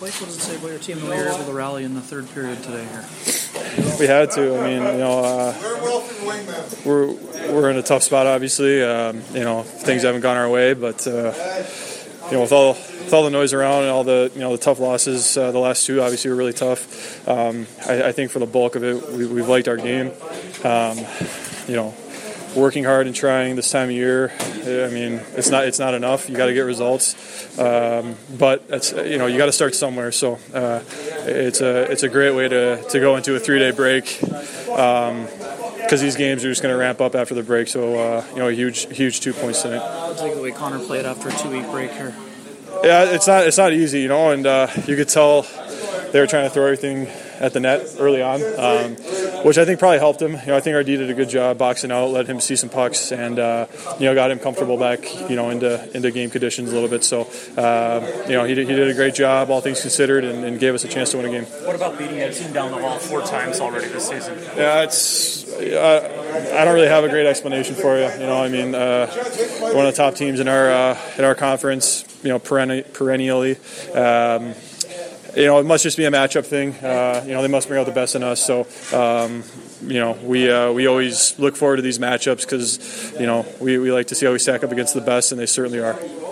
Blake, what does it say about your team the way you're able to rally in the third period today here? We had to. I mean, we're in a tough spot, obviously. Things haven't gone our way, but with all the noise around and all the the tough losses, the last two obviously were really tough. I think for the bulk of it, we've liked our game. Working hard and trying this time of year. I mean, it's not enough. You got to get results, but it's, you got to start somewhere. So it's a great way to go into a 3-day break because these games are just going to ramp up after the break. So a huge 2 points tonight. I'll take the way Connor played after a 2-week break here. Yeah, it's not easy, and you could tell they were trying to throw everything at the net early on, which I think probably helped him. I think our D did a good job boxing out, let him see some pucks, and got him comfortable back, into game conditions a little bit. So, he did a great job, all things considered, and gave us a chance to win a game. What about beating a team down the hall 4 times already this season? Yeah, I don't really have a great explanation for you. One of the top teams in our conference, perennially. It must just be a matchup thing. They must bring out the best in us. So, we always look forward to these matchups because, we like to see how we stack up against the best, and they certainly are.